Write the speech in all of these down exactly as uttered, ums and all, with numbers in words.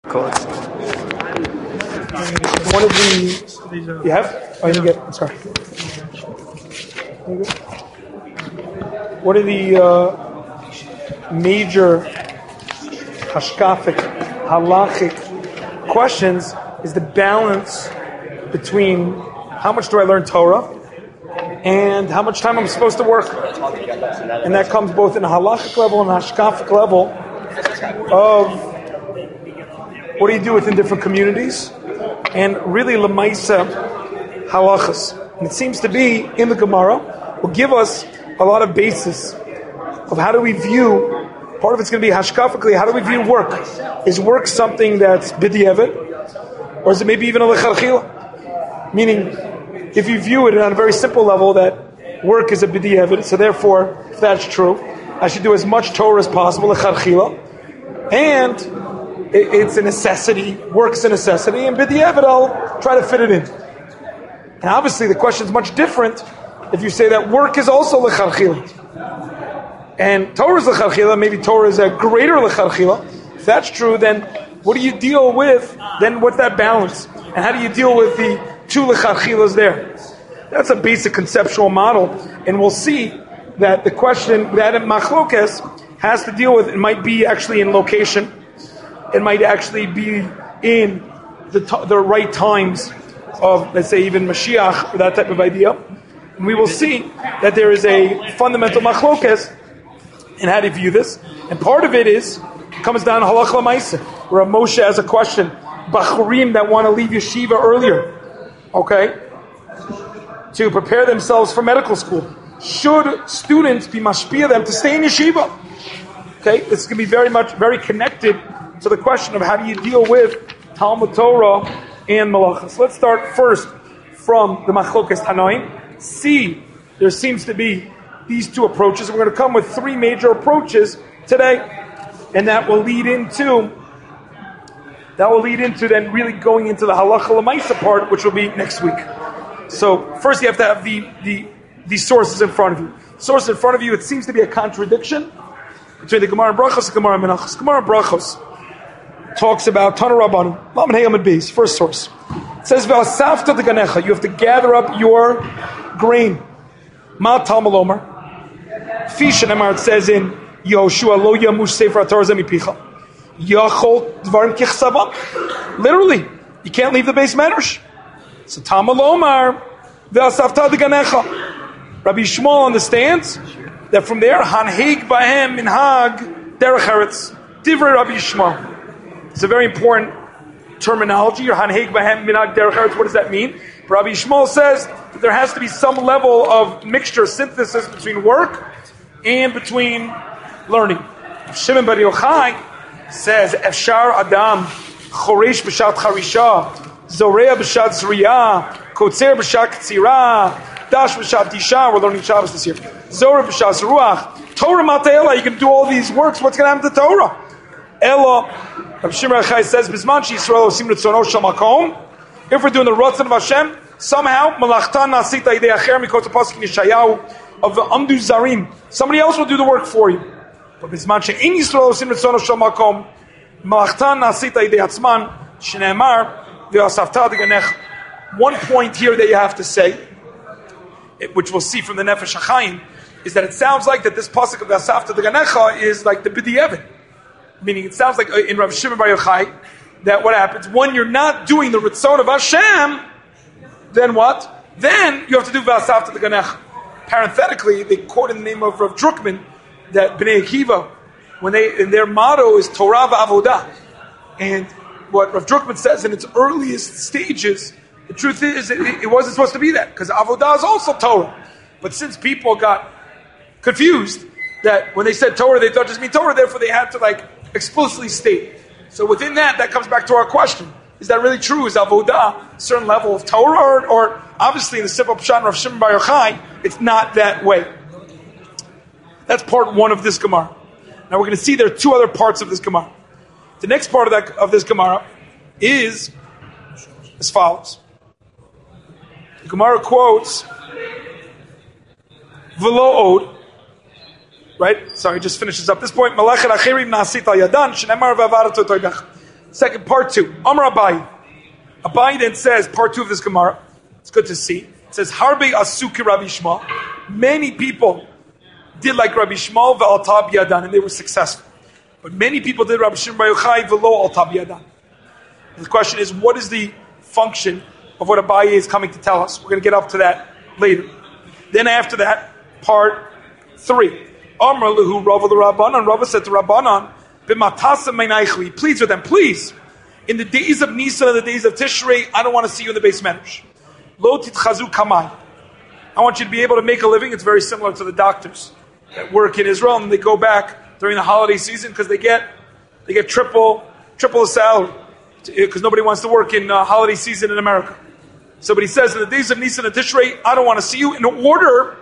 One of the you have? Oh, you get. I'm sorry. One of the uh, major hashkafic, halachic questions is the balance between how much do I learn Torah and how much time I'm supposed to work, and that comes both in a halachic level and a hashkafic level of what do you do within different communities, and really lemaisa halachas. And it seems to be in the Gemara will give us a lot of basis of how do we view. Part of it's going to be hashkafically. How do we view work? Is work something that's b'di'evet, or is it maybe even a lecharchila? Meaning, if you view it on a very simple level that work is a b'di'evet, so therefore, if that's true, I should do as much Torah as possible lecharchila, and it's a necessity, work's a necessity, and b'di'evet I'll try to fit it in. And obviously the question is much different if you say that work is also lecharchila. And Torah is lecharchila, maybe Torah is a greater lecharchila. If that's true, then what do you deal with, then what's that balance? And how do you deal with the two lecharchilas there? That's a basic conceptual model. And we'll see that the question that machlokes has to deal with, it might be actually in location. It might actually be in the t- the right times of, let's say, even Mashiach, or that type of idea. And we will see that there is a fundamental machlokes in how to view this. And part of it is, it comes down to halach l'maaseh, where Moshe has a question. Bachurim that want to leave yeshiva earlier, okay, to prepare themselves for medical school. Should students be mashpia them to stay in yeshiva? Okay, this is going to be very much, very connected to the question of how do you deal with Talmud Torah and Malachas. Let's start first from the Machlokes Tanoim. See, there seems to be these two approaches. We're going to come with three major approaches today, and that will lead into that will lead into then really going into the Halacha L'maisa part, which will be next week. So first, you have to have the the these sources in front of you. Sources in front of you. It seems to be a contradiction between the Gemara and Brachos and Gemara and Menachos. Gemara and Brachos talks about Tana Rabbanu, Lamed Hey Amud Beis, first source. It says, V'asafta deganecha, you have to gather up your grain. Ma Talmud Omer. Fishan Emar, it says in Yehoshua, Lo Yamush Sefer HaTorah Zemipicha. Yachol Dvarim Kichsavam. Literally, you can't leave the base medrash. So Talmud Omer, V'asafta deganecha. Rabbi Shmuel understands that from there, Hanheg Bahem Minhag Derech Eretz. Divrei Rabbi Shmuel. It's a very important terminology. Your Hanheg Bahem Minhag Derech Eretz. What does that mean? Rabbi Shmuel says that there has to be some level of mixture, synthesis between work and between learning. Shimon Bar Yochai says, Efshar Adam Choresh B'shat Charisha, Zorea B'shat Zriya, Kotzer B'shat Ktsira, Dash B'shat Disha. We're learning Shabbos this year. Zorah B'shat Ruach. Torah Matayela. You can do all these works. What's going to happen to Torah? Ella, Rabbi Shimon Bar Yochai says, Bisman Yisrael Osim Ritzono Shel Makom. If we're doing the Ratzon of Hashem, somehow Malachtan Nasita Idei Acher Mikot Pasuk Yeshayahu of the Amdu Zarim. Somebody else will do the work for you. But Bisman She'in Yisrael Osim Ritzono Shel Makom, Malachtan Nasita Idei Atzman Shneimar V'asafta Deganech. One point here that you have to say, which we'll see from the Nefesh HaChaim, is that it sounds like that this pasuk of V'asafta Deganecha is like the b'di'evet. Meaning, it sounds like in Rav Shimon Bar Yochai that what happens when you're not doing the Ritzon of Hashem, then what? Then you have to do V'asafta Deganecha. Parenthetically, they quote in the name of Rav Druckman that Bnei Akiva, when they in their motto is Torah v'Avodah, and what Rav Druckman says in its earliest stages, the truth is it, it wasn't supposed to be that because Avodah is also Torah. But since people got confused that when they said Torah, they thought just mean Torah, therefore they had to like explicitly state. So within that, that comes back to our question. Is that really true? Is Avodah a certain level of Torah? Or, or obviously in the simple Pshat of Shimon Bar Yochai, it's not that way. That's part one of this Gemara. Now we're going to see there are two other parts of this Gemara. The next part of that of this Gemara is as follows. The Gemara quotes V'lo od. Right? Sorry, just finishes up this point. Second, part two. Amar Abayi. Abayi then says, part two of this Gemara. It's good to see. It says, Harbe Asuki Rabbi Shmuel. Many people did like Rabbi Shmuel ve'al tab yadan, and they were successful. But many people did Rabbi Shimon Bar Yochai ve'lo al tab yadan. The question is, what is the function of what Abayi is coming to tell us? We're going to get up to that later. Then after that, part three. Amar lehu Rava the Rabbanan. Rava said to Rabbanan, B'matasa meinaychli. Please with them, please. In the days of Nisan and the days of Tishrei, I don't want to see you in the base medrash. Lo titchazu kamai. I want you to be able to make a living. It's very similar to the doctors that work in Israel, and they go back during the holiday season because they get they get triple triple the salary because nobody wants to work in uh, holiday season in America. So, but he says in the days of Nisan and Tishrei, I don't want to see you in order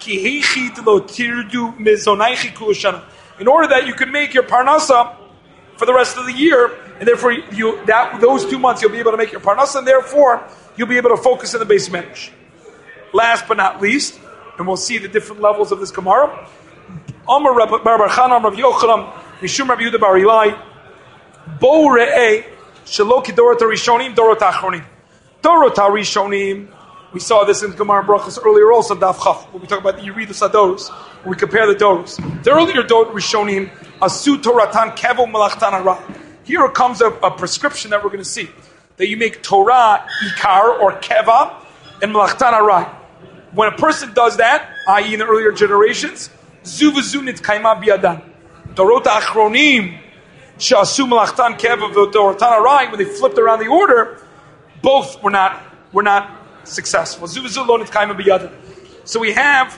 in order that you can make your parnasa for the rest of the year, and therefore you that those two months you'll be able to make your parnasa, and therefore you'll be able to focus in the base medrash. Last but not least, and we'll see the different levels of this Gemara. Amar Bar Bar Chana, Rav Yochanan, Mishum Rabbi Yehuda Bar Ilai, Bo Re'eh Shelo Kidorot Rishonim, Dorot Achronim. Dorot Rishonim. We saw this in Gemara Brachos earlier also, Daf Chaf, when we talk about the Yeridus HaDoros, when we compare the Doros. The earlier Dorot Rishonim, Asu Toratan Kevo Melachtan Ara. Here comes a, a prescription that we're going to see, that you make Torah Ikar or Keva and Melachtan Ara. When a person does that, that is in the earlier generations, Zuvazunit Kaima Biadan. Dorot Achronim, Shasu Melachtan Keva Doratan Ara, when they flipped around the order, both were not were not successful. So we have,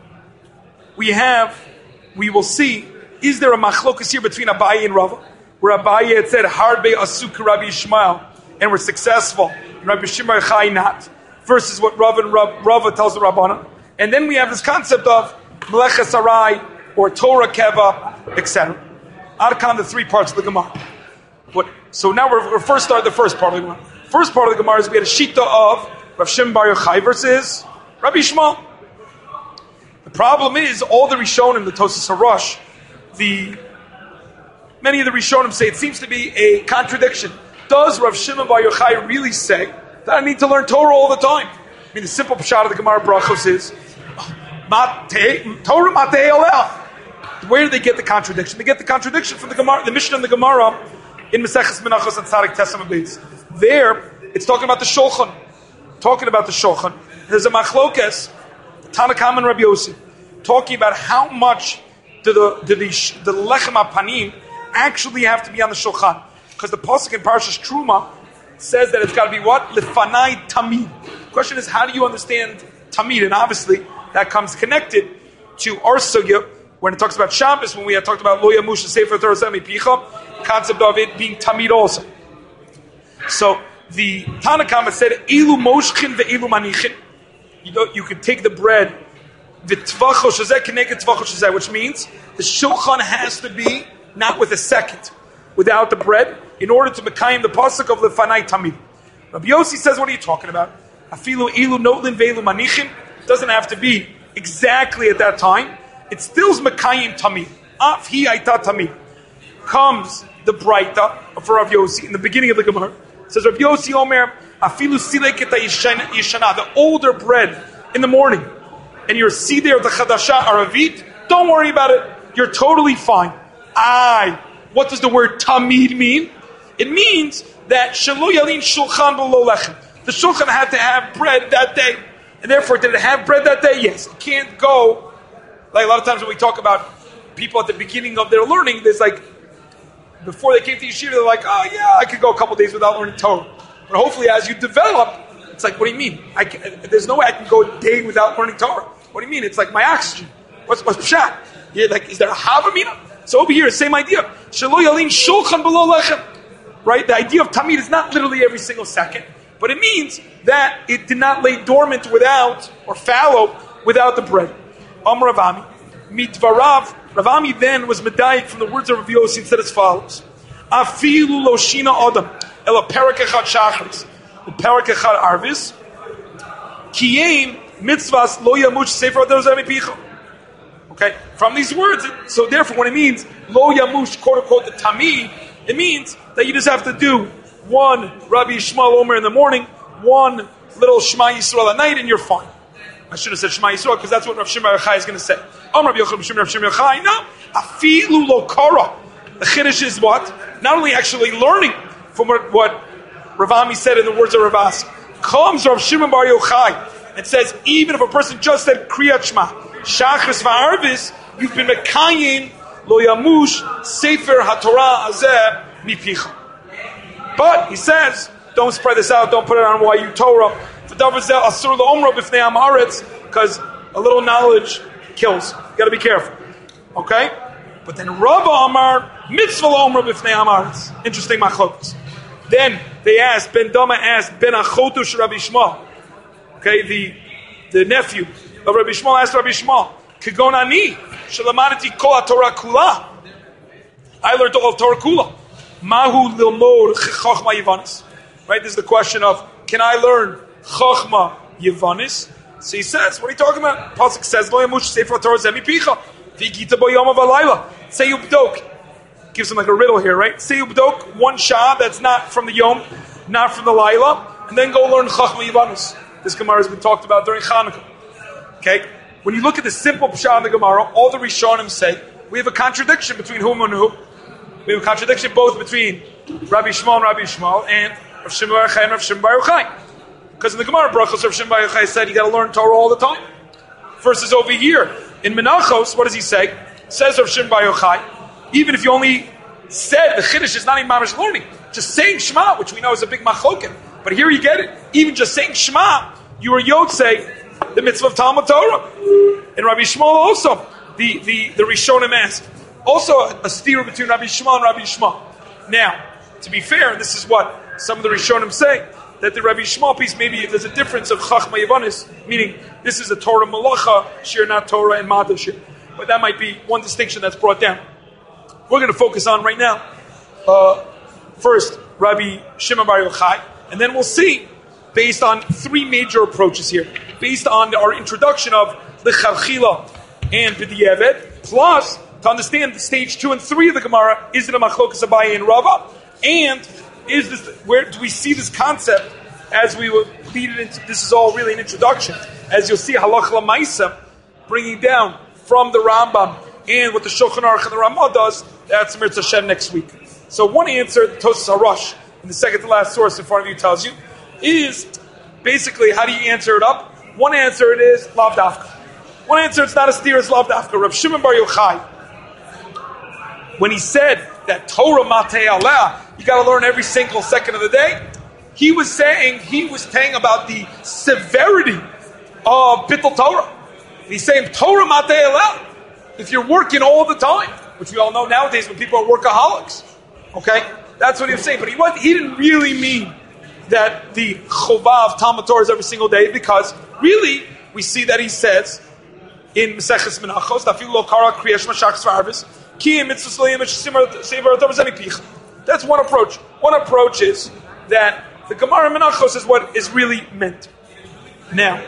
we have, we will see, is there a machlokas here between Abayi and Rava? Where Abayi had said, Harbe Asuk Rabbi Ishmael, and we're successful, and Rabbi Shimon Chai not, versus what Rava and Rav, Rava tells the Rabbana. And then we have this concept of Meleches Arai, or Torah Keva, et cetera. Arkan, the three parts of the Gemara. What? So now we're, we're first start the first part of the Gemara. First part of the Gemara is we had a shita of Rav Shimon Bar Yochai versus Rabbi Shmuel. The problem is all the Rishonim, the Tosas HaRosh, the many of the Rishonim say it seems to be a contradiction. Does Rav Shimon Bar Yochai really say that I need to learn Torah all the time? I mean, the simple pshat of the Gemara Brachos is Torah Matei Olel. Where do they get the contradiction? They get the contradiction from the Gemara, the Mishnah and the Gemara in Maseches Menachos and Tzadik Tesam Abayis. There, it's talking about the Shulchan. Talking about the Shulchan. There's a machlokes, Tanakam and Rabbi Yossi, talking about how much do the do the, the Lechem HaPanim actually have to be on the Shulchan. Because the Pasuk in Parashas Truma says that it's got to be what? Lefanai Tamid. The question is, how do you understand Tamid? And obviously, that comes connected to our sugya when it talks about Shabbos, when we had talked about Lo Yamush Sefer Torah Semi Picha, concept of it being Tamid also. So the Tanakama said, "Ilu moshchin ve'ilu manichin." You know, you could take the bread, the tvacho shazeh keneged tvacho shazeh, which means the shulchan has to be not with a second, without the bread, in order to mekayim the pasuk of lefanai tamid. Rabbi Yossi says, "What are you talking about? Afilu ilu notlin ve'ilu manichin doesn't have to be exactly at that time. It still's mekayim tamid. Af hi aita tamid." Comes the Braita for Rav Yossi in the beginning of the Gemara. It says Rav Yossi Omer, Afilu sileket yishana, the older bread in the morning, and your siddur of the Chadasha Aravit, don't worry about it. You're totally fine. Aye. What does the word tamid mean? It means that shelo yalin shulchan below lechem. The shulchan had to have bread that day, and therefore, did it have bread that day? Yes. It can't go like a lot of times when we talk about people at the beginning of their learning. There's like, before they came to yeshiva, they're like, oh yeah, I could go a couple days without learning Torah. But hopefully as you develop, it's like, what do you mean? I can, there's no way I can go a day without learning Torah. What do you mean? It's like my oxygen. What's what's pshat? You're like, is there a havamina? So over here, same idea. Shelo yalin shulchan below lechem. Right? The idea of tamid is not literally every single second, but it means that it did not lay dormant without, or fallow, without the bread. Am Ravami. Mitvarav. Ravami then was medayik from the words of Rav Yossi and said as follows: Afilu loshina adam ela perak echad shachris, the perak echad arvis, kiyem mitzvahs lo yamush sefer adar zemi picha. Okay, from these words, so therefore, when it means lo yamush, quote unquote, the tamid, It means that you just have to do one Rabbi Yishmael Omer in the morning, one little Shema Yisrael at night, and you're fine. I should have said Shema Yisrael because that's what Rav Shimon Bar Yochai is going to say. Om Rabbi Yochanan Rav Shimon Bar Yochai. No, afilu lo kara. The chiddush is what? Not only actually learning from what, what Rav Ami said in the words of Rav Asi. Comes Rav Shimon Bar Yochai and says, even if a person just said Kriyat Shema, Shachris va'arvis, you've been mekayim lo yamush sefer haTorah azeh mipicha. But he says, don't spread this out, don't put it on Y U Torah. Because a little knowledge kills. You got to be careful. Okay? But then Rabba Amar, mitzvah Omer b'fnei Amaretz. Interesting machlokes. Then they asked, Ben Dama asked, Ben Achotu sh Rabbi Shmuel. Okay, the, the nephew of Rabbi Shmuel asked Rabbi Shmuel, Kagon ani, shalamadati kol HaTorah kula. I learned all of Torah kula. Mahu lilmod chochma yivanis. Right, this is the question of, can I learn chochma yivanis? So he says, what are you talking about? Pasuk says, Lo yamush sefer Torah zeh mipicha, v'yigita bo yom v'alayla. Say ubdok. Gives him like a riddle here, right? Say ubdok, one shah that's not from the yom, not from the layla, and then go learn chochma yivanis. This Gemara has been talked about during Chanukah. Okay? When you look at the simple pshat in the Gemara, all the Rishonim say, we have a contradiction between whom and who. We have a contradiction both between Rabbi Shmuel and Rabbi Shmuel and Rav Shimon Bar Yochai and Rav Shimon Bar Yochai. Because in the Gemara Brachos, Rav Shimon Bar Yochai said you got to learn Torah all the time. Versus over here, in Menachos, what does he say? Says Rav Shimon Bar Yochai, even if you only said the Chiddush is not even mamash learning, just saying Shema, which we know is a big machloket. But here you get it. Even just saying Shema, you were Yotzei, the mitzvah of Talmud Torah. And Rabbi Shmuel also, the, the, the Rishonim asked, also a, a steer between Rabbi Shmuel and Rabbi Shmuel. Now, to be fair, this is what some of the Rishonim say, that the Rabbi Shmuel piece, maybe there's a difference of Chachma Yivanis, meaning this is a Torah Malacha, Shir, not Torah, and Mada Shir. But that might be one distinction that's brought down. We're going to focus on right now, uh, first, Rabbi Shimon Bar Yochai, and then we'll see, based on three major approaches here, based on our introduction of L'Chalchila and B'di'evet, plus, to understand the stage two and three of the Gemara, is it a Machlokas Abaye and Rava? And is this, where do we see this concept as we will lead it into, this is all really an introduction, as you'll see Halach L'Maisa, bringing down from the Rambam and what the Shulchan Aruch and the Ramah does, that's Mirz Hashem next week. So one answer, the Tosas HaRosh, in the second to last source in front of you tells you, is basically how do you answer it up? One answer it is Lav Dafka. One answer it's not a steer, it's Lav Dafka. Rav Shimon Bar Yochai, when he said that Torah Matei Aleh, you got to learn every single second of the day, he was saying, he was saying about the severity of Bittul Torah. He's saying Torah Matei Aleh, if you're working all the time, which we all know nowadays when people are workaholics, okay, that's what he was saying. But he was, he didn't really mean that the Chovah of Talmud Torah is every single day, because really we see that he says in Maseches Menachos, Dafilu lo kara kriyash mashachs v'arvis, ki mitzvos lo yemesh sefer Torah zeh mipicha. That's one approach. One approach is that the Gemara Menachos is what is really meant. Now,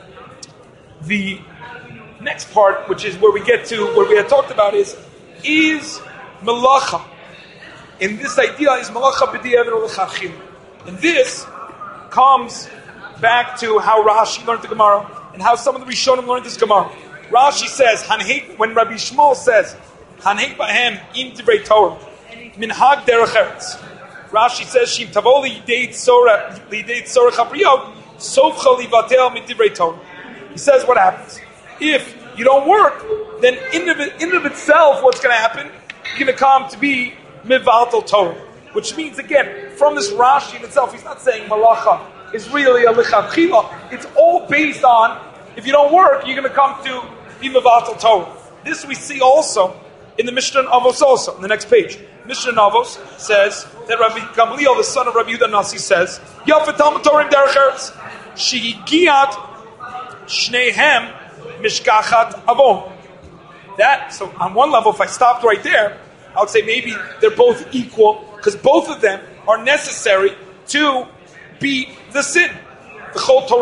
the next part, which is where we get to, where we had talked about, is, is Melacha. And this idea is Melacha b'di'evet or l'chachil. And this comes back to how Rashi learned the Gemara, and how some of the Rishonim learned this Gemara. Rashi says, Hanheit, when Rabbi Shmuel says, Hanheit b'hem im divrei Torah, minhag derech eretz. Rashi says, Shim tavo lidei tzorah chapriyot, sofcha livatel mit divrei Torah. He says, what happens? If you don't work, then in of, it, in of itself, what's going to happen? You're going to come to be mivaltel Torah. Which means, again, from this Rashi in itself, he's not saying malacha is really a lichavchila. It's all based on, if you don't work, you're going to come to be mivaltel Torah. This we see also in the Mishnah Avos also, on the next page. Mishnah Avos says that Rabbi Gamliel, the son of Rabbi Yehuda Nasi, says, Yafet Talmud Torah in derech eretz, shehigiat shnehem mishkachat avon. That, so on one level, if I stopped right there, I would say maybe they're both equal, because both of them are necessary to beat the sin. But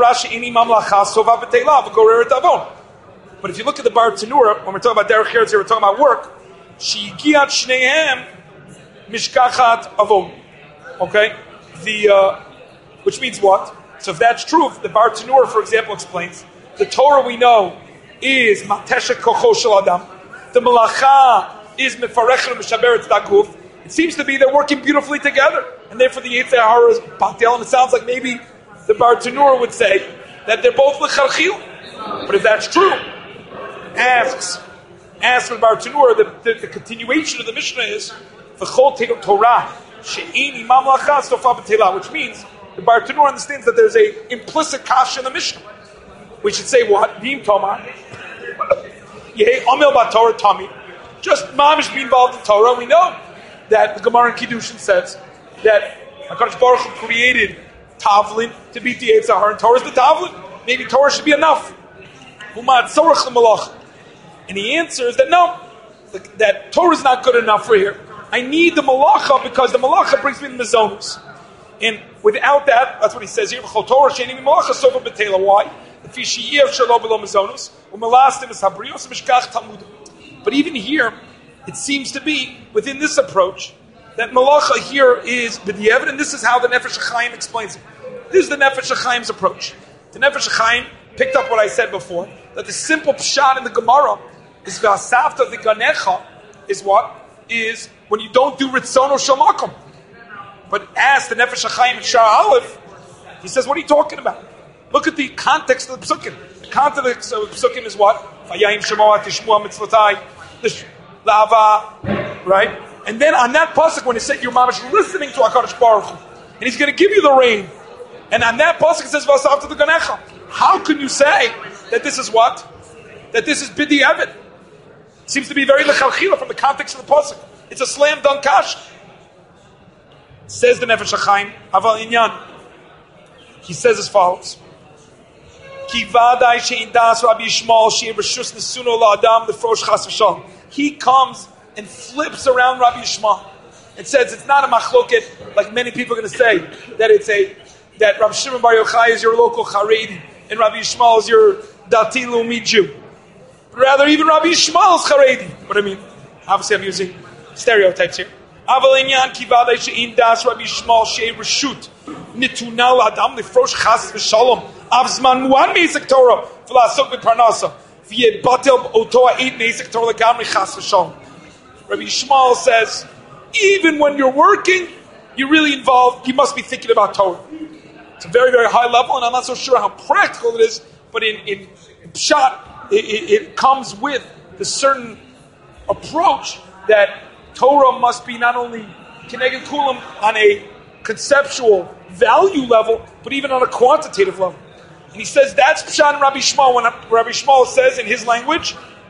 if you look at the Bar Tanura, when we're talking about derech eretz here, we're talking about work. Shegiat shnehem mishkachat avon. Okay, the uh, which means what? So if that's true, if the Bartanura, for example, explains the Torah we know is mateshet kocho shel adam. The malacha is mefarech and mishaberet daguf. It seems to be they're working beautifully together, and therefore the Yetzer Hara is batel. And it sounds like maybe the Bartanura would say that they're both lechalchil. But if that's true, asks asks the Bartanura, the, the, the continuation of the Mishnah is v'chol Torah she'ini mamlacha sofa b'tela, which means the Bartanura understands that there's a implicit kasha in the Mishnah. We should say what? Dim Tomar. Yeh Amil Batorah Tami. Just mamish be involved in Torah. We know that the Gemara in Kiddushin says that HaKadosh Baruch Hu created Tavlin to beat the Yetzer Hara, and Torah is the Tavlin. Maybe Torah should be enough. And the answer is that no, that Torah is not good enough for here. I need the malacha because the malacha brings me the mezonus. And without that, that's what he says here. Why? But even here, it seems to be within this approach that malacha here is b'diavad, and this is how the Nefesh HaChaim explains it. This is the Nefesh HaChaim's approach. The Nefesh HaChaim picked up what I said before, that the simple pshat in the Gemara is v'asavta v'ganecha is what? Is when you don't do ritzono shel makom. But as the Nefesh HaChaim in Shar Aleph, he says, what are you talking about? Look at the context of the Psukim. The context of the Psukim is what? Vayayim shemoah tishmuah mitzvotai, lava, right? And then on that pasuk, when it said you're mamash listening to HaKadosh Baruch Hu, and He's going to give you the rain, and on that pasuk it says v'asavta v'ganecha. How can you say that this is what? That this is bidi evid? Seems to be very lechalchila from the context of the pasuk. It's a slam dunk kash. Says the Nefesh HaChaim, Aval Inyan. He says as follows: Ki vadai she'in das Rabbi Yishmael she'in reshus nesuno la'adam lefrosh chas v'shalom. He comes and flips around Rabbi Yishmael and says it's not a machloket like many people are going to say that it's a that Rabbi Shimon Bar Yochai is your local Haredi and Rabbi Yishmael is your Dati Leumi Jew. But rather, even Rabbi Yishmael is Haredi. What I mean, obviously, I'm using stereotypes here. Aval inyan ki vadai she'in das Rabbi Yishmael she'in reshut nituna la'adam lefrosh chas v'shalom avzman muan meisek Torah v'lasok b'parnasa v'yebatel oto ha'it meisek Torah legamri chas v'shalom. Rabbi Yishmael says, even when you're working, you're really involved, you must be thinking about Torah. It's a very, very high level, and I'm not so sure how practical it is, but in, in, in Pshat, it, it, it comes with the certain approach that Torah must be not only Keneged Kulam on a conceptual value level, but even on a quantitative level. And he says that's Pshat and Rabbi Yishmael, when Rabbi Yishmael says in his language,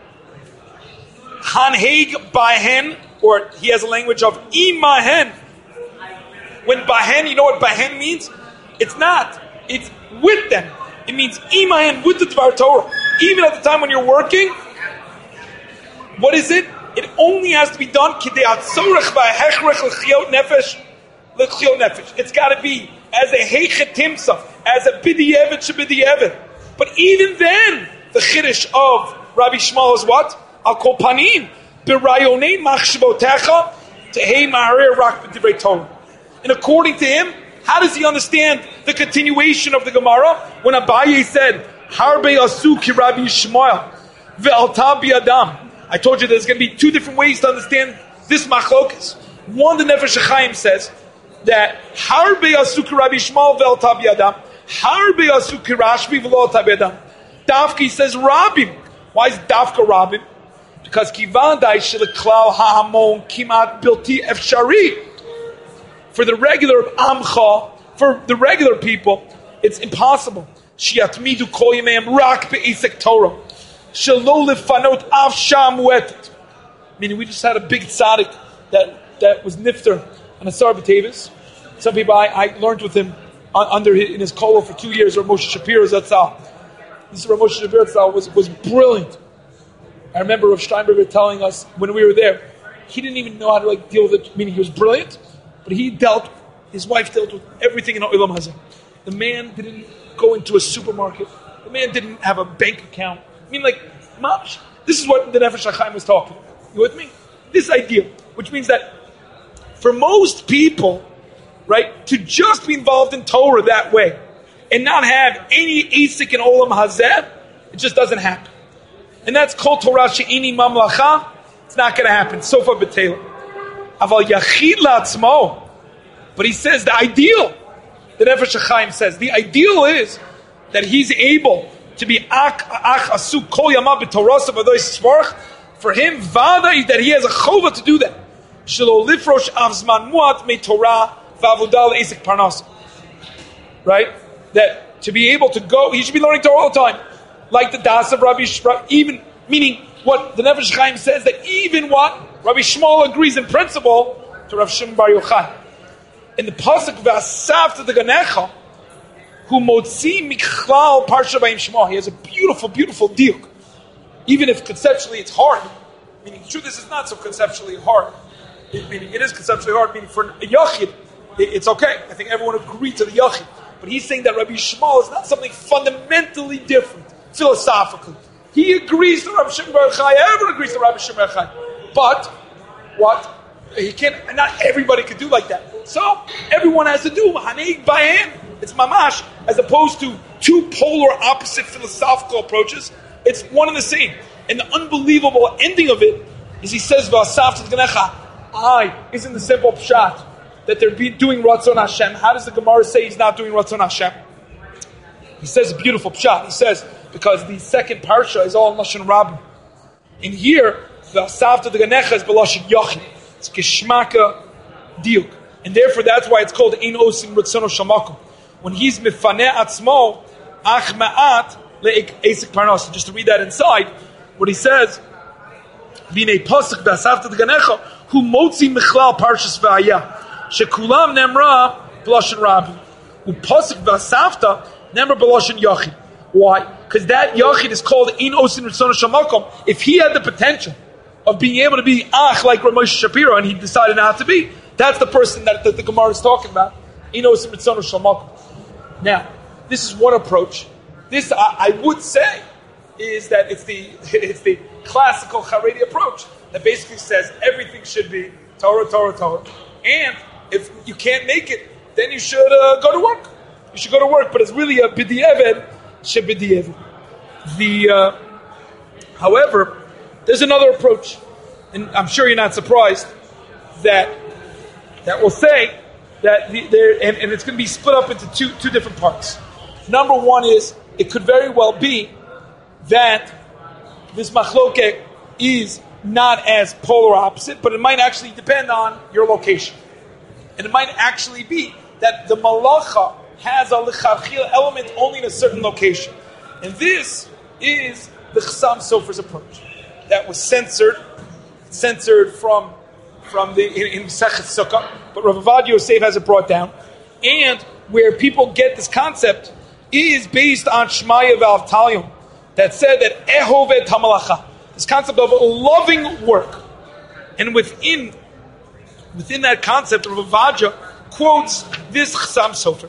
Hanheg Bahen, or he has a language of Imahen. When Bahen, you know what Bahen means? It's not. It's with them. It means Imahen, with the Dvar Torah. Even at the time when you're working, what is it? It only has to be done it's got to be as a heichet timsa, as a b'di'evet sheb'di'evet. But even then, the chiddush of Rabbi Yishmael is what? Al kol panim b'rayonei machshavotecha tehei maharer rak b'divrei Torah. And according to him, how does he understand the continuation of the Gemara when Abaye said, "Harbe asu ki Rabbi Yishmael ve'alta bi'adam"? I told you there's going to be two different ways to understand this machlokas. One, the Nefesh HaChaim says that Harbe Asuk Rabbi Yishmael vel Tabi Adam, Harbe Asuk Rashbi vel Tabi Adam. Dafka, he says Rabim. Why is Dafka Rabim? Because Kivandai Shilaklau Hahamon Kimat Bilti Efshari. For the regular Amcha, for the regular people, it's impossible. Shiatmidu Kol Yemeim Rak Be'isek Torah. Meaning we just had a big tzaddik that, that was nifter on a Asar B'Tevis. Some people, I, I learned with him on, under his, in his kolo for two years, Rav Moshe Shapiro Zatzal. This Rav Moshe Shapiro Zatzal was, was brilliant. I remember Rav Steinberger telling us when we were there, he didn't even know how to like deal with it, meaning he was brilliant, but he dealt, his wife dealt with everything in Olam Hazeh. The man didn't go into a supermarket. The man didn't have a bank account. I mean, like, this is what the Nefesh HaChaim was talking. You with me? This idea, which means that for most people, right, to just be involved in Torah that way and not have any Asik in Olam Hazeh, it just doesn't happen. And that's called Torah She'ini Mamlacha. It's not going to happen. Sofa B'Tela. Aval Yachid La'atzmo. But he says the ideal, the Nefesh HaChaim says, the ideal is that he's able to be Ach Asuk Kol Yama B'Torah V'Adoy Svarch. For him, Vada, that he has a chova to do that. Shelo Lifrosh Av Zman Muat Me Torah V'Avodah L'Asik Parnas. Right? That to be able to go, he should be learning Torah all the time. Like the Das of Rabbi Shmuel, even, meaning what the Nefesh Chaim says, that even what Rabbi Shmuel agrees in principle to Rav Shimon Bar Yochai. In the Pasuk V'Asavta D'Ganecha, who motzi mikhlal parsha b'im Shema, he has a beautiful, beautiful deal. Even if conceptually it's hard, meaning true, this is not so conceptually hard. It, meaning it is conceptually hard, meaning for a Yachid, it, it's okay. I think everyone agreed to the Yachid. But he's saying that Rabbi Shmuel is not something fundamentally different, philosophically. He agrees to Rabbi Shimon Bar Yochai, everyone agrees to Rabbi Shimon Bar Yochai. But, what? He can't, not everybody could do like that. So, everyone has to do Haneig Bahem. It's mamash, as opposed to two polar opposite philosophical approaches. It's one and the same. And the unbelievable ending of it is he says, V'asavta D'Ganecha, I, isn't the simple pshat that they're be doing Ratzon Hashem. How does the Gemara say he's not doing Ratzon Hashem? He says a beautiful pshat. He says, because the second parsha is all Lashon Rabbi. In here, V'asavta D'Ganecha is B'Lashon Yachid. It's Geshmaka Diuk. And therefore that's why it's called Ein Osim Ratzono Shamakum. When he's Mifaneh Atzmo, Ach Ma'at Le'esik Parnas. Just to read that inside, what he says, V'nei Pasuk V'asavta D'Ganecha, Hu Motzi Michlal Parshas V'ayah. Shekulam Nemra B'Lashon Rabbi. Hu Pasuk V'asavta Nemra B'Lashon Yachid. Why? Because that Yachid is called Ein Osim Ratzono Shamakum. If he had the potential of being able to be Ach like Ramesh Shapiro and he decided not to be, that's the person that, that the Gemara is talking about. Ein Osim Ratzono Shamakum. Now, this is one approach. This, I, I would say, is that it's the it's the classical Haredi approach that basically says everything should be Torah, Torah, Torah. And if you can't make it, then you should uh, go to work. You should go to work, but it's really a b'di'evet, should b'di'evet. The, uh, however, there's another approach, and I'm sure you're not surprised that that will say that the, there, and, and it's going to be split up into two two different parts. Number one is it could very well be that this machloket is not as polar opposite, but it might actually depend on your location, and it might actually be that the malacha has a lecharchil element only in a certain location, and this is the Chassam Sofer's approach that was censored, censored from. From the in, in Masechet Sukkah, but Rav Avad Yosef has it brought down, and where people get this concept is based on Shmaya V'Avtalion that said that Ehoved Hamalacha, this concept of loving work, and within within that concept, Rav Avad quotes this Chassam Sofer.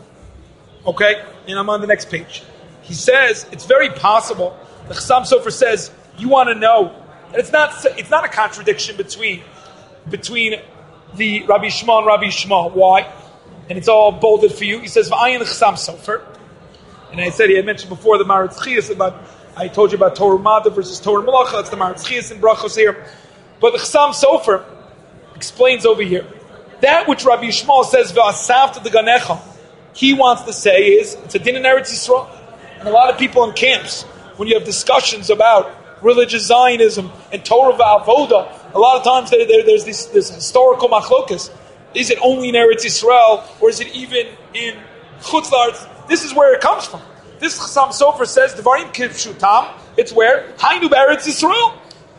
Okay, and I'm on the next page. He says it's very possible. The Chassam Sofer says you want to know that it's not it's not a contradiction between. between the Rabbi Shmuel and Rabbi Shmuel. Why? And it's all bolded for you. He says, V'ayin Chassam Sofer. And I said, he had mentioned before the Maratz Chias about, I told you about Torah Mada versus Torah Malacha. That's the Maratz Chias and Brachos here. But the Chassam Sofer explains over here. That which Rabbi Shmuel says, V'asavta D'Ganecha, he wants to say is, it's a din in Eretz Yisrael. And a lot of people in camps, when you have discussions about religious Zionism and Torah V'avoda, a lot of times there, there, there's this, this historical machlokas. Is it only in Eretz Yisrael, or is it even in Chutz La'aretz? This is where it comes from. This Chassam Sofer says, Devarim Kivshutam, it's where? Hainu B'Eretz Yisrael.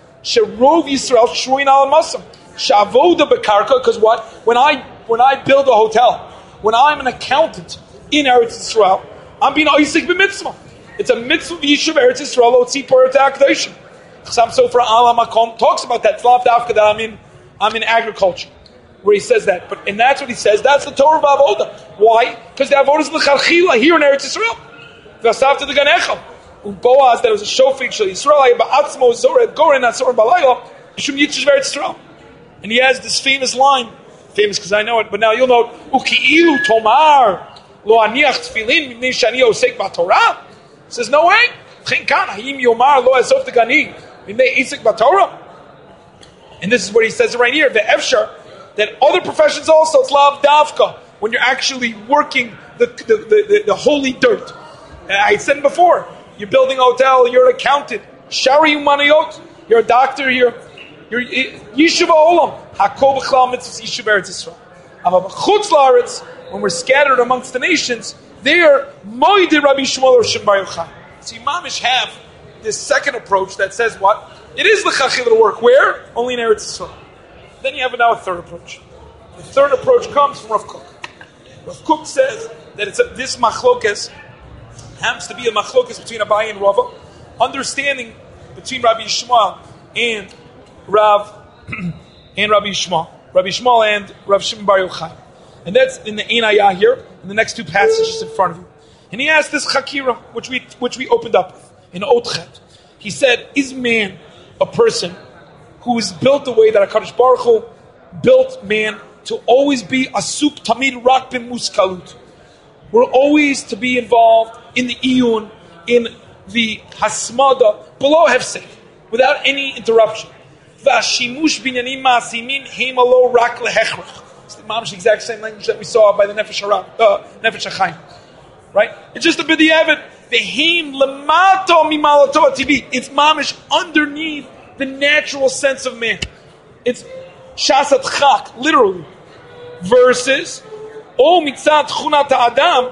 Sherov Yisrael Shruin Al Masam. Shavoda Bekarka, because what? When I when I build a hotel, when I'm an accountant in Eretz Yisrael, I'm being Isaac b'mitzvah. It's a mitzvah v'yishuv Eretz Yisrael otzi Torah ta'akdashim. Chassam Sofer Al HaMakom talks about that. It's lav dafka that I'm in, I'm in agriculture, where he says that. But and that's what he says. That's the Torah B'avoda. Why? Because the avodah is l'chalchila here in Eretz Yisrael. V'asavta D'Ganecha. Boaz, that was a shofik shel Yisrael, ba'atzmo zoret goren atzor b'layla, shum yitzhish v'Eretz Yisrael. And he has this famous line, famous because I know it, but now you'll know Uki'ilu Tomar Lo Aniach Tefillin Mipnei Shani Osek BaTorah. Says no way. Hayim Yomar Lo Asof Tegani Mipnei Isek BaTorah. And this is what he says right here. The Efshar that other professions also it's lav davka when you're actually working the the, the, the, the holy dirt. And I said before, you're building a hotel, you're an accountant, shari umaniyot, you're a doctor, you're you're yeshiva olam, hakol b'chlal mitzvahs yeshiva eretz Yisrael. But chutz laaretz, when we're scattered amongst the nations, there moide Rabbi Shmuel or Shem Bar Yochai. So Imamish have this second approach that says what? It is l'chachil to work where? Only in Eretz Yisrael. Then you have now a third approach. The third approach comes from Rav Kook. Rav Kook says that it's a, this machlokes happens to be a machlokes between Abaye and Rava, understanding between Rabbi Yishmael and Rav and Rabbi Yishmael, Rabbi Yishmael and Rav Shimon Bar Yochai, and that's in the Ein Ayah here, in the next two passages in front of you. And he asked this chakira, which we which we opened up with in Otchet. He said, "Is man a person who is built the way that HaKadosh Baruch Hu built man to always be asuk tamid rak b'muskalut? We're always to be involved in the iyun, in the hasmada, below hefsek, without any interruption. V'ashimush binyanim ma'asimim heimalo rak lehechrach." It's the mamish exact same language that we saw by the Nefesh Hara, uh, Nefesh HaChaim. Right? It's just a b'di'evet. V'heim lemato mimalato atibi. It's mamish underneath the natural sense of man. It's shasat chak, literally. Versus, o mitzat chunat adam,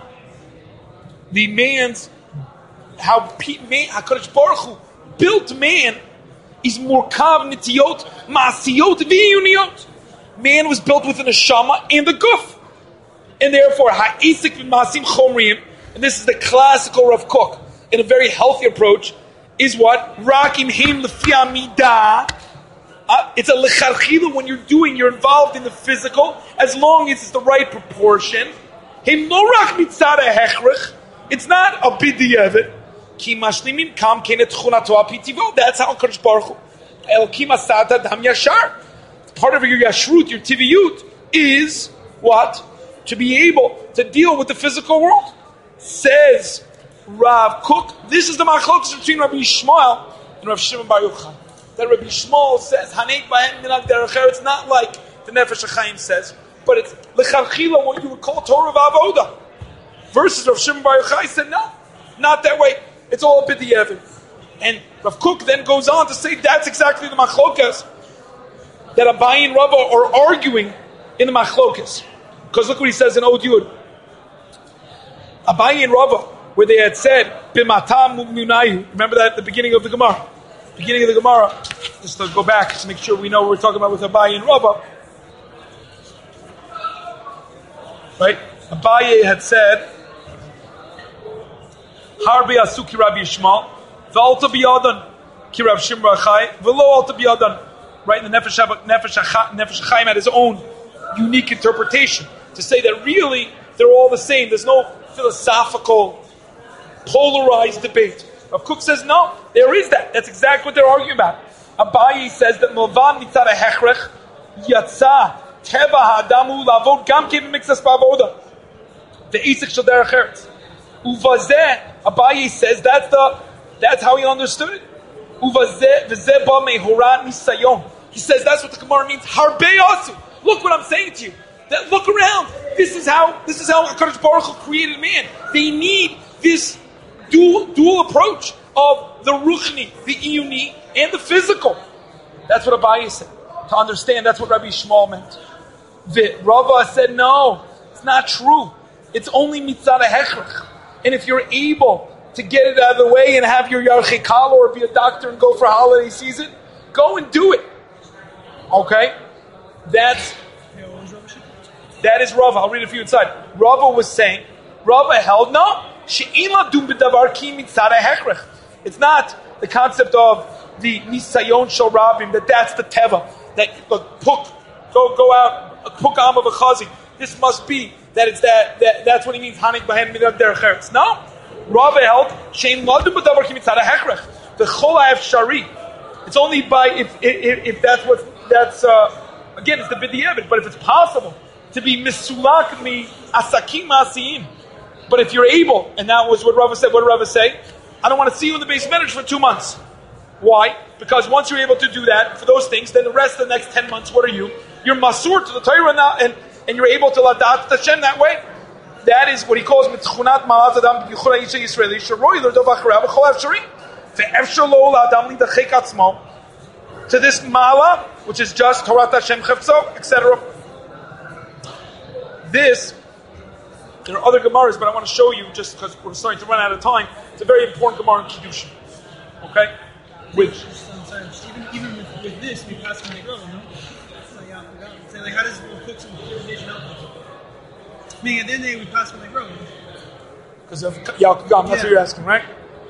the man's, how HaKadosh Baruch Hu built man is murkav nitiyot, ma'asiyot v'iyuniyot. Man was built with an neshama and the guf. And therefore, ha'isik v'ma'asim chomriyim, and this is the classical Rav Kook, in a very healthy approach, is what? Rakim him lefi amidah. Uh, it's a lecharchila when you're doing, you're involved in the physical, as long as it's the right proportion. Him lo rak mitzad hechrich. It's not a b'di'evet. Ki mashlimim kam kenet chunato apitivo. That's how HaKadosh Baruch Hu. Elokim asata dam yashar. Part of your yashrut, your tiviyut, is what? To be able to deal with the physical world. Says Rav Kook, this is the machlokes between Rabbi Yishmael and Rav Shimon Bar Yochai. That Rabbi Yishmael says, Hanek b'hem minag derech eretz. It's not like the Nefesh HaChaim says, but it's lecharchila what you would call Torah v'avoda. Versus Rav Shimon Bar Yochai said, no, not that way. It's all a bit the evid. And Rav Kook then goes on to say that's exactly the machlokas that Abaye and Rava are arguing in the machlokas. Because look what he says in Od Yud. Abaye and Rava, where they had said, B'matam munayu. Remember that at the beginning of the Gemara. Beginning of the Gemara. Just to go back to make sure we know what we're talking about with Abaye and Rava. Right? Abaye had said, Harbi asuki Rabbi Yishmael, v'alta biyadan ki Rav Shimon Bar Yochai, v'lo alta biyadan. Right? And the Nefesh HaChaim had his own unique interpretation to say that really they're all the same. There's no philosophical, polarized debate. Rav Kook says no, there is that. That's exactly what they're arguing about. Abaye says that Milvan mitzad hechrech yatsa teva ha'adamu lavod gam ke b'mikzas ba'avoda ve'isik shel derech eretz. Uvazeh, Abaye says that's the that's how he understood it. Uvazeh v'zeh ba mehorat nisayon. He says that's what the Gemara means. Harbe asu. Look what I'm saying to you. That look around. This is how this is how HaKadosh Baruch Hu created man. They need this dual dual approach of the ruchni, the iyuni, and the physical. That's what Abaye said. To understand, that's what Rabbi Yishmael meant. The Rava said, no, it's not true. It's only mitzad hechrech. And if you're able to get it out of the way and have your yarchei kala or be a doctor and go for holiday season, go and do it. Okay? That's that is Rava. I'll read it for you inside. Rava was saying, Rava held, no, it's not the concept of the nisayon shel rabim, that that's the teva, that look, puk, go go out, puk am of a chazi. This must be that it's that, that that's what he means. Hanik b'hem minad derech eretz. No, Rava held shein ladum b'davar ki mitzad hechrech. The chol ha'efshari. It's only by if if, if that's what that's uh, again, it's the b'di'evet. But if it's possible to be misulak mi asakim ma'asiyim, but if you're able, and that was what Rava said, what did Rava say? I don't want to see you in the base medrash for two months. Why? Because once you're able to do that for those things, then the rest of the next ten months, what are you? You're masur to the Torah now, and, and you're able to ladat Hashem that way. That is what he calls mitchunat malat adam b'yichur ha'isha Yisraeli sheroi l'dov acharav v'chol efshari ve'efshar lo l'adam lidachek atzmo to this mala, which is just Torah Hashem chefzo, et cetera. This, there are other gemaras, but I want to show you just because we're starting to run out of time. It's a very important gemara in Kiddushin. Okay, which sometimes even even with, with this we pass from the girl, no? So yeah, I forgot. So like, how does it cook some purification alcohol? I mean, at the end of the day, we pass from the girl. Because of Yalkut Gam, that's yeah. what you're asking, right?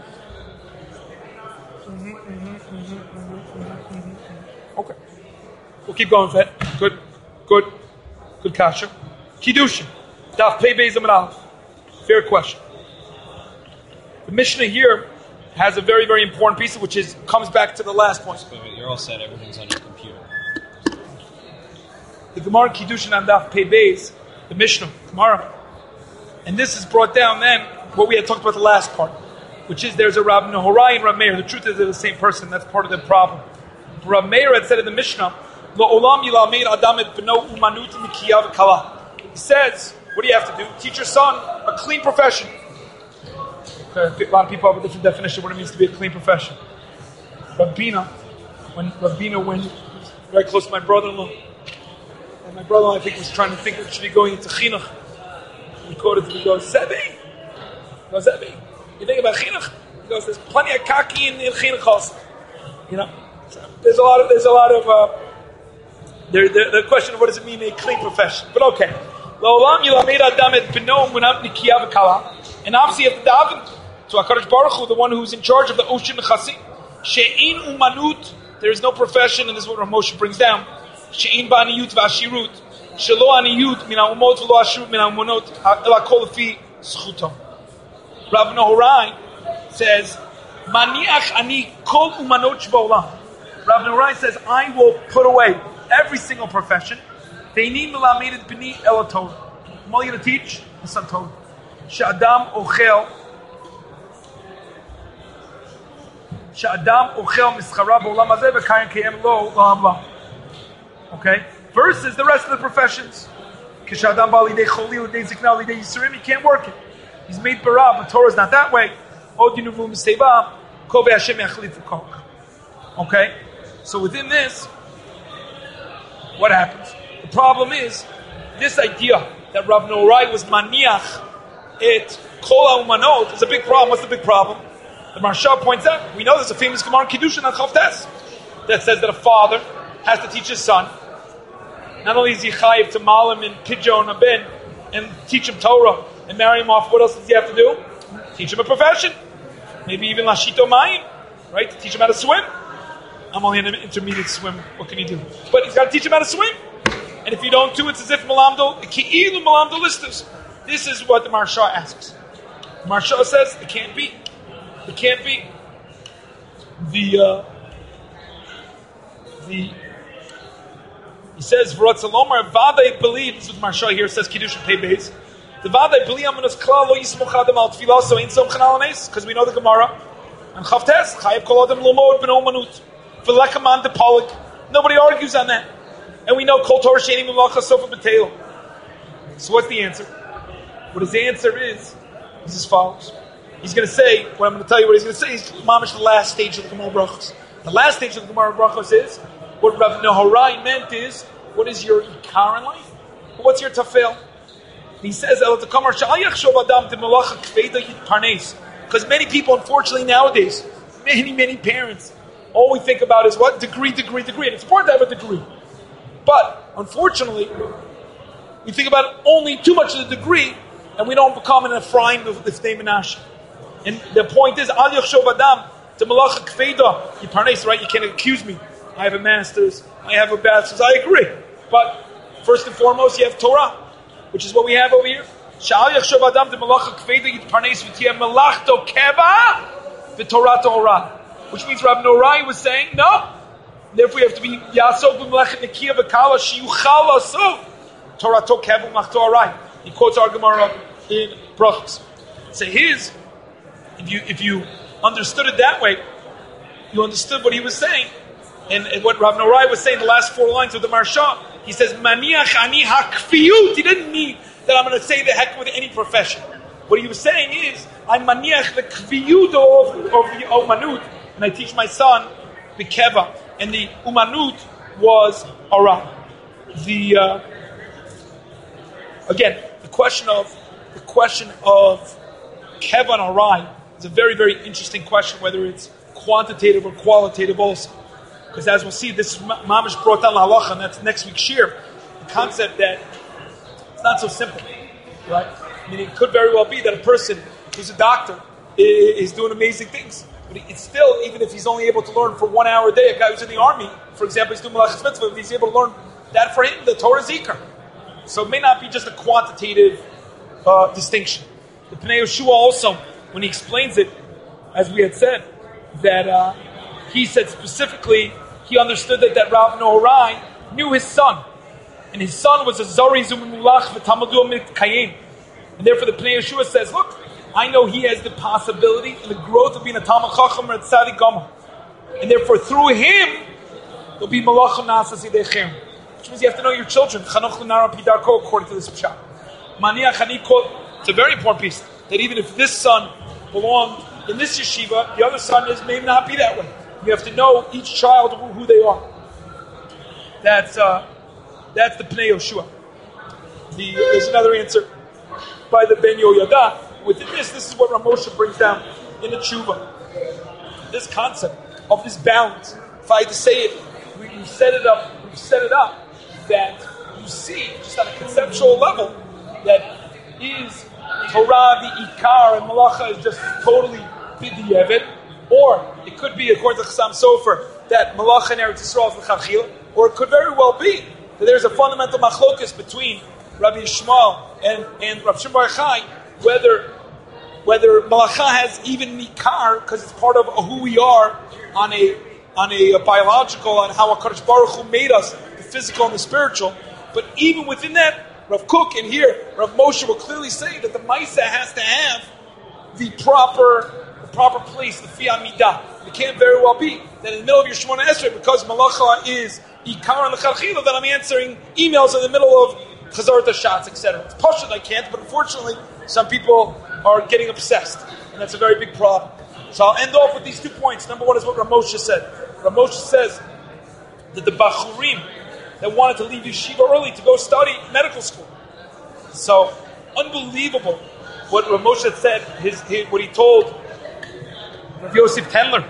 Okay. We'll keep going, Fed. Good. Good. Good kasha. Kiddushin. Daf Pei Beis Amud Aleph. Fair question. The Mishnah here has a very, very important piece, which is comes back to the last point. You're all set. Everything's on your computer. The Gemara Kiddushin on Daf Pei Beis, the Mishnah, Gemara. And this is brought down then, what we had talked about the last part, which is there's a Rav Nehorai and Rav Meir. The truth is they're the same person. That's part of the problem. Rav Meir had said in the Mishnah, Lo olam yilamed adam et beno umanut mikiyav kala. He says, what do you have to do? Teach your son a clean profession. Okay, a lot of people have a different definition of what it means to be a clean profession. Rabbina, when Rabbina went very close to my brother-in-law, and my brother-in-law I think was trying to think that should be going into chinuch. We quoted him, he goes, Sebi, he goes, Sebi, you think about chinuch? He goes, there's plenty of kaki in, in chinuch. You know, so there's a lot of, there's a lot of, uh, there, there, the question of what does it mean a clean profession? But okay. And obviously you have to daven to HaKadosh Baruch Hu, the one who's in charge of the ocean Nechasim. She'in umanut, there is no profession, and this is what Rav Moshe brings down. She'in ba'aniyut v'ashirut, shelo aniyut min ha'umot v'lo ashirut min ha'umonot, ela kol lefi zchuto. Rav Nehorai says, Maniach ani kol umanot shba'olam. Rav Nehorai says, I will put away every single profession. Ve'ini melamed b'ni el Torah. I'm only going to teach the son Torah. She'adam ochel She'adam ochel mischara b'olam hazeh v'kayin k'yem lo la'amla. Okay? Versus the rest of the professions. K'she'adam ba lidei choli lidei zikna lidei yisurim, he can't work it. He's made barab, but Torah is not that way. Od yinuvu m'seiba kol ve'Hashem yachlit v'kol. Okay? So within this, what happens? The problem is, this idea that Rav Nehorai was maniach et kol ha'umanot is a big problem. What's the big problem? The Maharsha points out, we know there's a famous Gemara in Kiddushin on Chavtes that says that a father has to teach his son. Not only is he chayiv to malim and pidyon and ben and teach him Torah and marry him off, what else does he have to do? Teach him a profession. Maybe even lashito mayim, right? To teach him how to swim. I'm only an intermediate swim. What can he do? But he's got to teach him how to swim. And if you don't do it, it's as if malamdo, ki'ilu malamdo listus. This is what the Maharsha asks. The Maharsha says, it can't be. It can't be. The, uh, the, he says, V'ratzalomar, Vadai believe, this is what Maharsha here says, Kiddushin Pei Beis. The Vadai believe, Amanus Klal, Lo Yismoch Adam al Tfilah, so Ein Som Chanal Anes, because we know the Gemara. And Chavtes, Chayev Kol Adam Lomod Ben Omanut, V'lekaman de Polik. Nobody argues on that. And we know Kol Torah Sheini Melacha Sofa B'Teil. So what's the answer? What his answer is, is as follows. He's going to say, what I'm going to tell you what he's going to say is mamish the last stage of the Gemara Brachos. The last stage of the Gemara Brachos is, what Rav Nehorai meant is, what is your ikar in life? What's your tafel? He says, because many people, unfortunately nowadays, many, many parents, all we think about is what? Degree, degree, degree. And it's important to have a degree. But, unfortunately, we think about only too much of the degree, and we don't become an Ephraim of the Fnei Menashe. And the point is, Al Yachshov Adam, to Malacha Kfeida, Yiparnes, right? You can't accuse me. I have a master's, I have a bachelor's, I agree. But, first and foremost, you have Torah, which is what we have over here. Sha'al Yachshov Adam, to Malacha Kfeida, Yiparnes, V'tiyah Melachto Keva, V'torah Torah. Which means Rav Nehorai was saying, no, Therefore, you have to be Yasov b'mlechet nekiya v'kala sheyuchal lasov Torah tokev u'machto arai. He quotes our Gemara in Brachos. So his, if you if you understood it that way, you understood what he was saying, and, and what Rav Norai was saying. The last four lines of the Marsha, he says maniach ani hakfiyut. He didn't mean that I'm going to say the heck with any profession. What he was saying is, I maniach the kviyut of, of the umanut, and I teach my son the keva, and the umanut was ara. The uh, again, the question of the question of keva and arai is a very, very interesting question, whether it's quantitative or qualitative also. Because as we'll see, this mamish brought down halacha, and that's next week's shir. The concept that it's not so simple, right? I mean, it could very well be that a person who's a doctor is doing amazing things, but it's still, even if he's only able to learn for one hour a day, a guy who's in the army, for example, he's doing malachas mitzvah, if he's able to learn that for him, the Torah is ikar. So it may not be just a quantitative uh, distinction. The Pnei Yeshua also, when he explains it, as we had said, that uh, he said specifically, he understood that, that Rav Norai knew his son, and his son was a Zori Zumulach v'Talmudu Mitkayim. And therefore the Pnei Yeshua says, look, I know he has the possibility and the growth of being a Talmud Chacham or a Tzadik Gomer. And therefore through him, there'll be Malachim Nasa Sidechem. Which means you have to know your children. Chanoch L'Nara Pidarko, according to this Pshat. Maniach Haniko, it's a very important piece, that even if this son belonged in this yeshiva, the other son is may not be that way. You have to know each child who, who they are. That's uh, that's the Pnei Yoshua. The, there's another answer by the Ben Yoyada. Within this, this is what Ramosha brings down in the Tshuva. This concept of this balance. If I had to say it, we, we set it up. We set it up that you see, just on a conceptual level, that is Torah the Ikar and Malacha is just totally b'di'evet, or it could be, according to Chassam Sofer, that Malacha and Eretz Yisrael is l'chachila, or it could very well be that there's a fundamental machlokus between Rabbi Yishmael and, and Rav Shimon Bar Yochai, whether whether Malacha has even Nikar, because it's part of who we are on a on a, a biological, on how HaKadosh Baruch Hu made us, the physical and the spiritual. But even within that, Rav Kook and here, Rav Moshe will clearly say that the Maisa has to have the proper the proper place, the Fi Amidah. It can't very well be that in the middle of your Shemona Esrei, because Malacha is Ikar and L'Chalchila, that I'm answering emails in the middle of Chazar Shots, et cetera. It's Pashut, I can't, but unfortunately, some people are getting obsessed, and that's a very big problem. So I'll end off with these two points. Number one is what Ramosha said. Ramosha says that the Bachurim that wanted to leave yeshiva early to go study medical school. So, unbelievable what Ramosha said, his, his, what he told Rav Yosef Tendler.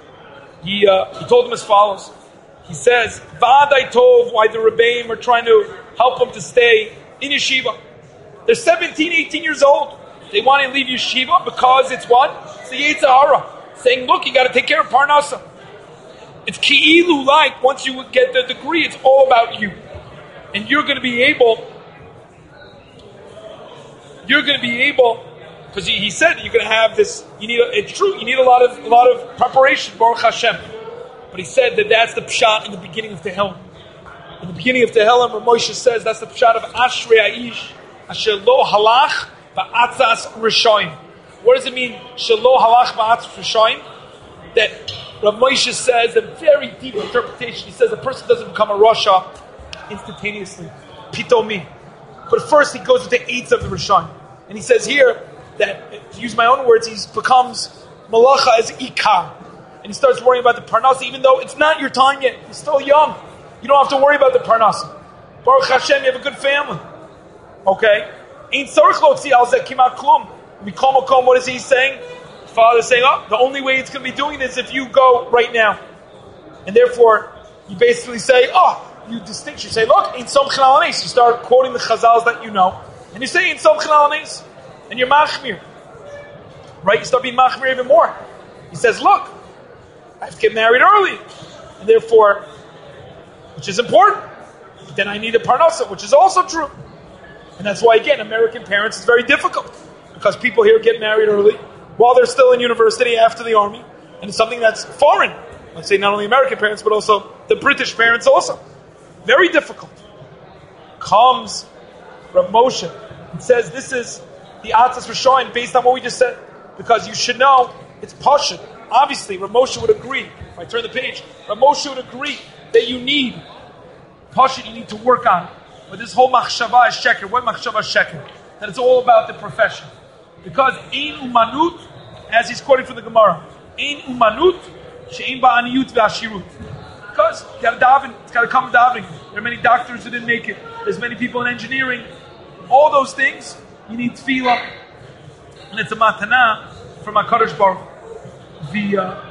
He, uh, he told him as follows. He says, Va'adai Tov, why the Rebbeim are trying to help him to stay in yeshiva. They're seventeen, eighteen years old. They want to leave yeshiva because it's what? It's the Yetzer Hara. Saying, look, you got to take care of Parnasa. It's ki'ilu, like, once you get the degree, it's all about you. And you're going to be able, you're going to be able, because he, he said you're going to have this, you need, a, it's true, you need a lot of a lot of preparation, Baruch Hashem. But he said that that's the pshat in the beginning of Tehillim. In the beginning of Tehillim, Rav Moshe says that's the pshat of Ashrei Aish, Asher lo halach ba'atzas rishoim. What does it mean, Shelo halach ba'atzas rishoim? That Rav Moshe says a very deep interpretation. He says a person doesn't become a Rasha instantaneously, pitomi. But first he goes with the eights of the Rishon. And he says here that, to use my own words, he becomes Malacha as Ikar. And he starts worrying about the Parnasa, even though it's not your time yet. You're still young. You don't have to worry about the Parnasa. Baruch Hashem, you have a good family. Okay? Ain't Sarich lo tzi al zeh kimat klum. Mikol makom, what is he saying? Father's saying, oh, the only way it's going to be doing this is if you go right now. And therefore, you basically say, oh, you distinct. You say, look, in Som Chalanes. You start quoting the Chazals that you know. And you say, in Som Chalanes. And you're Machmir. Right? You start being Machmir even more. He says, look, I have to get married early. And therefore, which is important. But then I need a Parnasa, which is also true. And that's why, again, American parents is very difficult. Because people here get married early while they're still in university after the army. And it's something that's foreign. Let's say not only American parents, but also the British parents also. Very difficult. Comes Rav Moshe and says this is the Atzas Rishonim based on what we just said. Because you should know, it's Pashut. Obviously, Rav Moshe would agree. If I turn the page, Rav Moshe would agree that you need Pashut, you need to work on it. But this whole Machshava is Sheker. What Machshava is Sheker? That it's all about the profession. Because Ein Umanut, as he's quoting from the Gemara, Ein Umanut, She'ein Ba'aniyut Ve'ashirut. Because you got to daven, it's got to come davening. There are many doctors who didn't make it. There's many people in engineering. All those things, you need tefillah. And it's a matana from HaKadosh Baruch Hu. The, uh,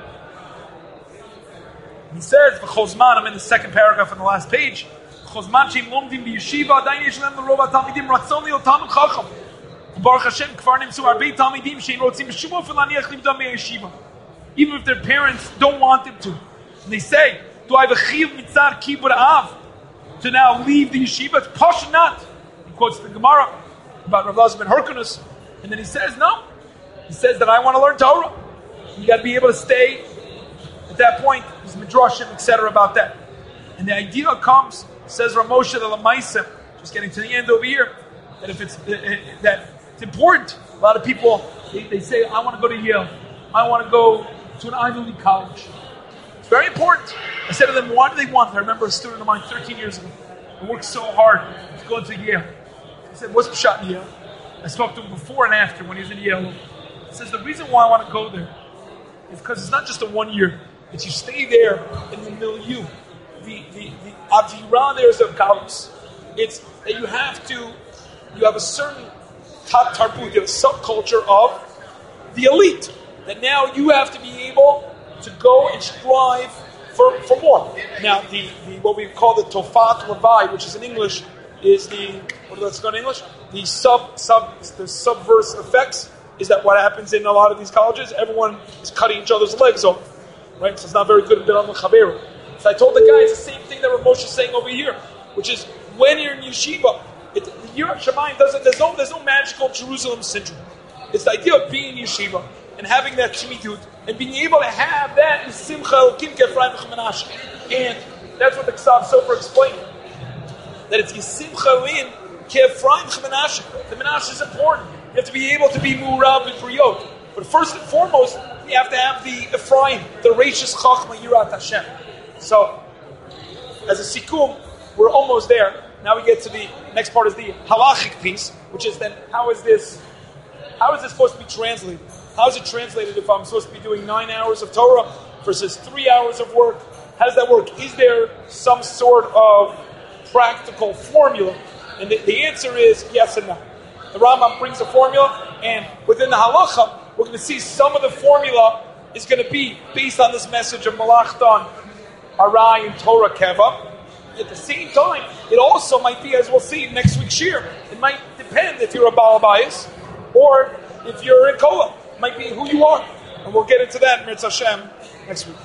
he says, V'chozman, I'm in the second paragraph on the last page, V'chozman she'im lomdim b'yeshiva, adayin yesh lehem l'rov ha'talmidim ratzon li'ot talmid chacham. Baruch Hashem, kfar nimtzu arbei talmidim she'in rotzim b'shuv ofen laniach limdam b'yeshiva. Even if their parents don't want them to. And they say, do I have a chiv mitzar kibur av to now leave the yeshiva? It's posh not. He quotes the Gemara about Rav Elazar ben Hyrcanus, and then he says, no. He says that I want to learn Torah. You got to be able to stay. At that point, there's midrashim, et cetera about that. And the idea comes, says Rav Moshe the Lamaisim, just getting to the end over here, that if it's uh, that it's important. A lot of people they, they say, I want to go to Yale. I want to go to an Ivy League college. It's very important. I said to them, why do they want it? I remember a student of mine thirteen years ago who worked so hard to go to Yale. He said, what's Pshat in Yale? I spoke to him before and after when he was in Yale. He says, the reason why I want to go there is because it's not just a one year. It's you stay there in the milieu. The the the Avirah there is a galus. It's that you have to, you have a certain top tarbut, you have a subculture of the elite. That now you have to be able to go and strive for, for more. Now, the, the what we call the Tofat Levi, which is in English, is the, what let's go in English? The sub sub the subverse effects. Is that what happens in a lot of these colleges? Everyone is cutting each other's legs off. Right? So it's not very good in Biram Chaberu. So I told the guy it's the same thing that Rav Moshe is saying over here, which is when you're in yeshiva, it, the Yirat Shamayim doesn't, there's no, there's no magical Jerusalem syndrome. It's the idea of being in yeshiva and having that shmitut and being able to have that in Simcha Elokim Kefraim Menashe. And that's what the Ksav Sofer explained. That it's Yisimcha Lin Kefraim Menashe. The Menashe is important. You have to be able to be Murav and Briyot. But first and foremost, you have to have the Ephraim, the Reishis Chachma Yirat Hashem. So, as a Sikum, we're almost there. Now we get to the next part is the halachic piece, which is then how is this, how is this supposed to be translated? How is it translated if I'm supposed to be doing nine hours of Torah versus three hours of work? How does that work? Is there some sort of practical formula? And the, the answer is yes and no. The Rambam brings a formula, and within the halacha, we're going to see some of the formula is going to be based on this message of Malachtan, Arai, and Torah Keva. At the same time, it also might be, as we'll see next week's shir, it might depend if you're a Baal Bayis or if you're in Kola. It might be who you are. And we'll get into that in Mirz Hashem next week.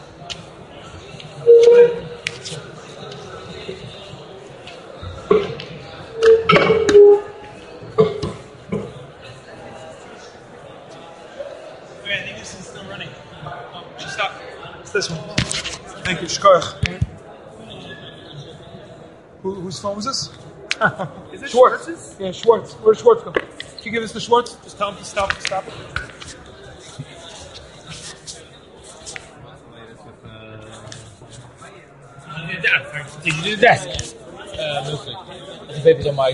Okay, I think this is still running. Oh, just stop. It's this one. Thank you. Shkoyach. Who, whose phone was this? Is it Schwartz. Schwartz's? Yeah, Schwartz. Where's Schwartz go? Can you give this to Schwartz? Just tell him to stop. Stop it. Take you to the desk. Uh, mostly. The papers on my